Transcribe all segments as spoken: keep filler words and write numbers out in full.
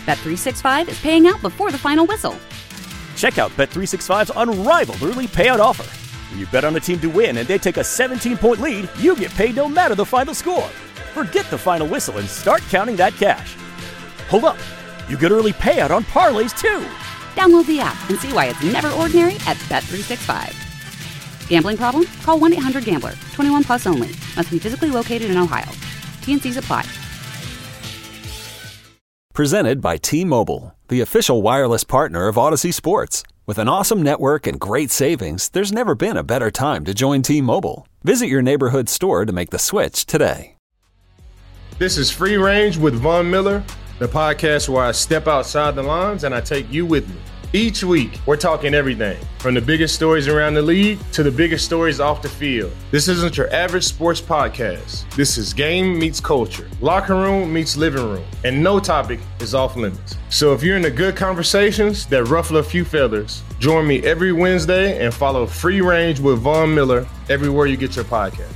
Bet three sixty-five is paying out before the final whistle. Check out Bet three sixty-five's unrivaled early payout offer. When you bet on a team to win and they take a seventeen-point lead, you get paid no matter the final score. Forget the final whistle and start counting that cash. Hold up. You get early payout on parlays, too. Download the app and see why it's never ordinary at Bet three sixty-five. Gambling problem? Call one eight hundred gambler. twenty-one plus only. Must be physically located in Ohio. T N Cs apply. Presented by T-Mobile, the official wireless partner of Odyssey Sports. With an awesome network and great savings, there's never been a better time to join T-Mobile. Visit your neighborhood store to make the switch today. This is Free Range with Von Miller, the podcast where I step outside the lines and I take you with me. Each week, we're talking everything from the biggest stories around the league to the biggest stories off the field. This isn't your average sports podcast. This is game meets culture, locker room meets living room, and no topic is off limits. So if you're into good conversations that ruffle a few feathers, join me every Wednesday and follow Free Range with Von Miller everywhere you get your podcast.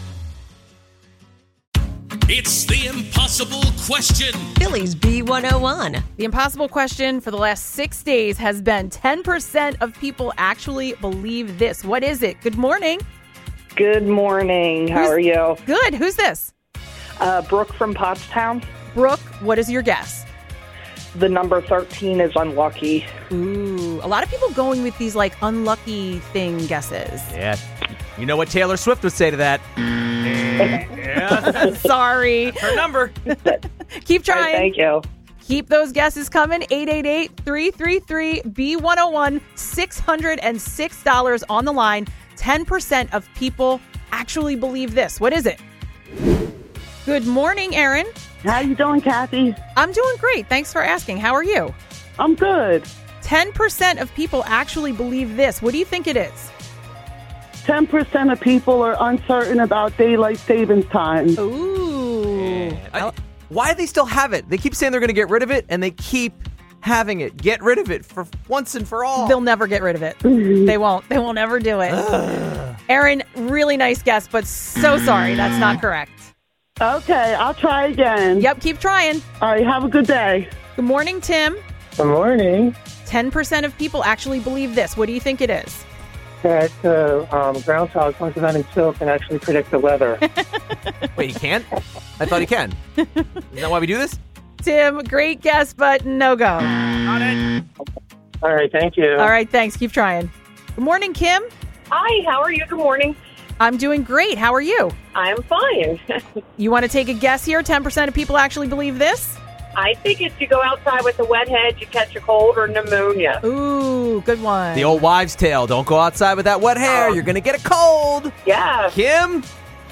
It's the impossible question. Phillies B one oh one. The impossible question for the last six days has been ten percent of people actually believe this. What is it? Good morning. Good morning. How Who's, are you? Good. Who's this? Uh, Brooke from Pottstown. Brooke, what is your guess? The number thirteen is unlucky. Ooh, a lot of people going with these like unlucky thing guesses. Yeah. You know what Taylor Swift would say to that? Yeah. Sorry. That's her number. Keep trying. Right, thank you. Keep those guesses coming. eight eight eight, three three three, B one oh one. six hundred six dollars on the line. ten percent of people actually believe this. What is it? Good morning, Erin. How you doing, Kathy? I'm doing great. Thanks for asking. How are you? I'm good. ten percent of people actually believe this. What do you think it is? ten percent of people are uncertain about daylight savings time. Ooh. Yeah. I, why do they still have it? They keep saying they're going to get rid of it, and they keep having it. Get rid of it for once and for all. They'll never get rid of it. They won't. They will never do it. Erin, really nice guess, but so sorry. That's not correct. Okay, I'll try again. Yep, keep trying. All right, have a good day. Good morning, Tim. Good morning. ten percent of people actually believe this. What do you think it is? That uh, um, groundhog punches on himself and actually predict the weather. Wait, he can't? I thought he can. Isn't that why we do this? Tim, great guess, but no go. Got it. All right, thank you. All right, thanks. Keep trying. Good morning, Kim. Hi, how are you? Good morning. I'm doing great. How are you? I'm fine. You want to take a guess here? ten percent of people actually believe this? I think if you go outside with a wet head, you catch a cold or pneumonia. Ooh, good one. The old wives' tale. Don't go outside with that wet hair. Oh. You're going to get a cold. Yeah. Kim?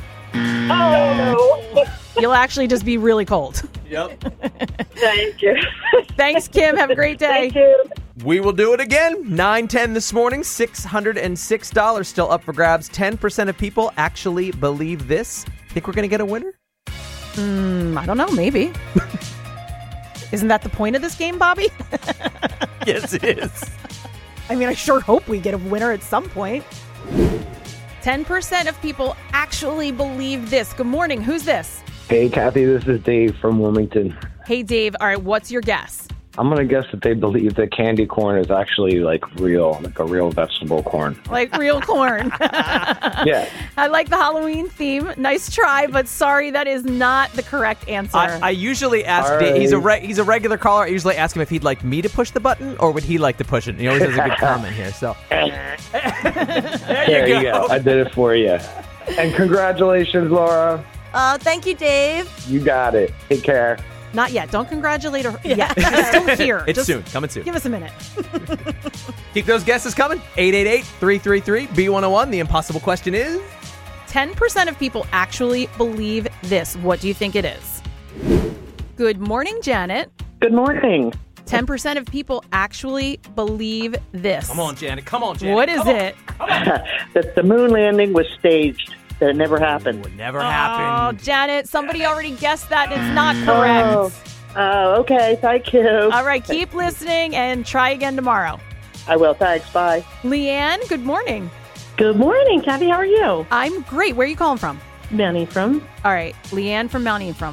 Oh, no. You'll actually just be really cold. Yep. Thank you. Thanks, Kim. Have a great day. Thank you. We will do it again. nine ten this morning. six hundred six dollars still up for grabs. ten percent of people actually believe this. Think we're going to get a winner? Mm, I don't know. Maybe. Isn't that the point of this game, Bobby? Yes, it is. I mean, I sure hope we get a winner at some point. ten percent of people actually believe this. Good morning. Who's this? Hey, Kathy, this is Dave from Wilmington. Hey, Dave. All right, what's your guess? I'm going to guess that they believe that candy corn is actually like real, like a real vegetable corn. Like real corn. Yeah. I like the Halloween theme. Nice try, but sorry, that is not the correct answer. I, I usually ask All Dave, right. he's a re- he's a regular caller. I usually ask him if he'd like me to push the button or would he like to push it. And he always has a good comment here. So there, There you, you go. go. I did it for you. And congratulations, Laura. Oh, thank you, Dave. You got it. Take care. Not yet. Don't congratulate her yet. She's still here. It's Just soon. Coming soon. Give us a minute. Keep those guesses coming. eight eight eight, three three three, B one oh one. The impossible question is... ten percent of people actually believe this. What do you think it is? Good morning, Janet. Good morning. ten percent of people actually believe this. Come on, Janet. Come on, Janet. What is Come on. it? That the moon landing was staged. That it never happened. Ooh, it never Oh, happened. Janet, somebody already guessed that. It's not correct. Oh, oh, okay. Thank you. All right, keep listening and try again tomorrow. I will. Thanks. Bye. Leanne, good morning. Good morning, Kathy. How are you? I'm great. Where are you calling from? Benny from. All right, Leanne from Mount Ephraim.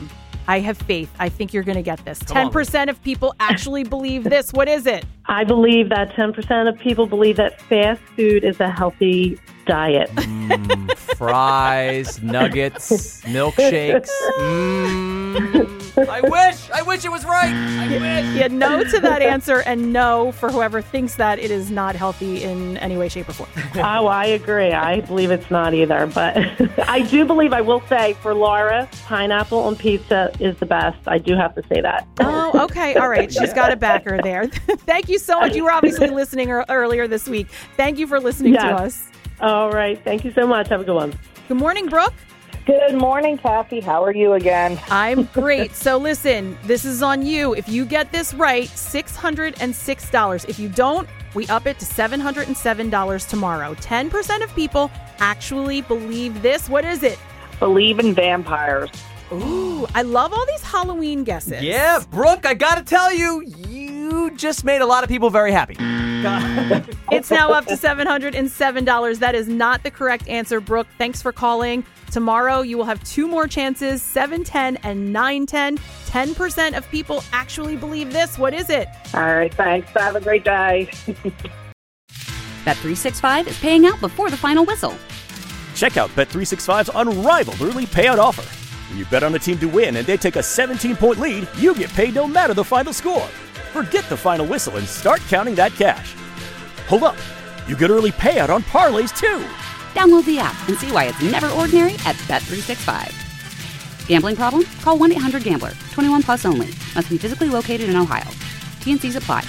I have faith. I think you're going to get this. ten percent of people actually believe this. What is it? I believe that ten percent of people believe that fast food is a healthy diet. Mm, fries, nuggets, milkshakes. Mm, I wish. I wish it was right. I wish. Yeah, no to that answer, and no for whoever thinks that it is not healthy in any way, shape, or form. Oh, I agree. I believe it's not either. But I do believe, I will say, for Laura, pineapple on pizza is the best. I do have to say that. Oh, okay. All right. She's got a backer there. Thank you so much. You were obviously listening er- earlier this week. Thank you for listening Yes. to us. All right. Thank you so much. Have a good one. Good morning, Brooke. Good morning, Kathy. How are you again? I'm great. So listen, this is on you. If you get this right, six hundred six dollars. If you don't, we up it to seven hundred seven dollars tomorrow. ten percent of people actually believe this. What is it? Believe in vampires. Ooh, I love all these Halloween guesses. Yeah, Brooke, I gotta tell you, you just made a lot of people very happy. It's now up to seven hundred seven dollars. That is not the correct answer, Brooke. Thanks for calling. Tomorrow, you will have two more chances, seven ten and nine ten. ten percent of people actually believe this. What is it? All right, thanks. Have a great day. Bet three sixty-five is paying out before the final whistle. Check out Bet three sixty-five's unrivaled early payout offer. When you bet on a team to win and they take a seventeen-point lead, you get paid no matter the final score. Forget the final whistle and start counting that cash. Hold up. You get early payout on parlays, too. Download the app and see why it's never ordinary at Bet three sixty-five. Gambling problem? Call one eight hundred gambler. twenty-one plus only. Must be physically located in Ohio. T N Cs apply.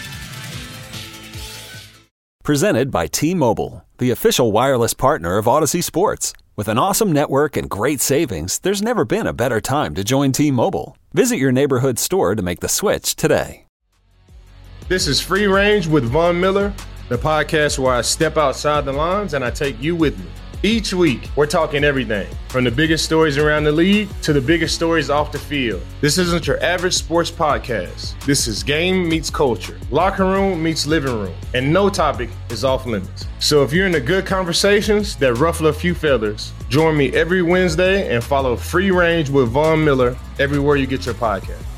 Presented by T-Mobile, the official wireless partner of Odyssey Sports. With an awesome network and great savings, there's never been a better time to join T-Mobile. Visit your neighborhood store to make the switch today. This is Free Range with Von Miller, the podcast where I step outside the lines and I take you with me. Each week, we're talking everything from the biggest stories around the league to the biggest stories off the field. This isn't your average sports podcast. This is game meets culture, locker room meets living room, and no topic is off limits. So if you're into good conversations that ruffle a few feathers, join me every Wednesday and follow Free Range with Von Miller everywhere you get your podcast.